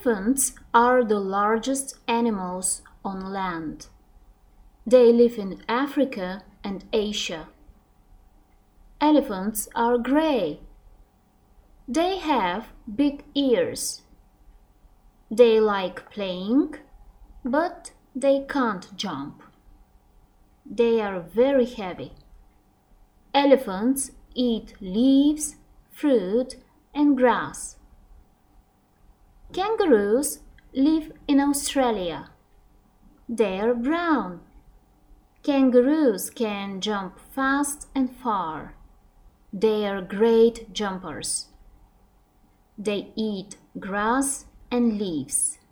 Elephants are the largest animals on land. They live in Africa and Asia. Elephants are gray. They have big ears. They like playing, but they can't jump. They are very heavy. Elephants eat leaves, fruit, and grass. Kangaroos live in Australia. They are brown. Kangaroos can jump fast and far. They are great jumpers. They eat grass and leaves.